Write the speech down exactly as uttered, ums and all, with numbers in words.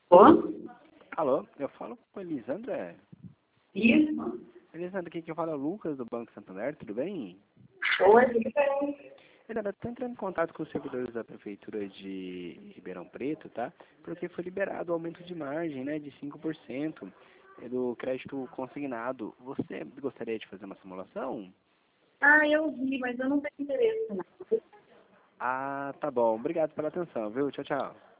Ô? Alô, eu falo com a Elisandra. Isso. Elisandra, aqui que eu falo é o Lucas do Banco Santander, tudo bem? Oi, tudo bem? Elisandra, estou entrando em contato com os servidores da Prefeitura de Ribeirão Preto, tá? Porque foi liberado o aumento de margem, né, de cinco por cento do crédito consignado. Você gostaria de fazer uma simulação? Ah, eu vi, mas eu não tenho interesse, não. Ah, tá bom. Obrigado pela atenção, viu? Tchau, tchau.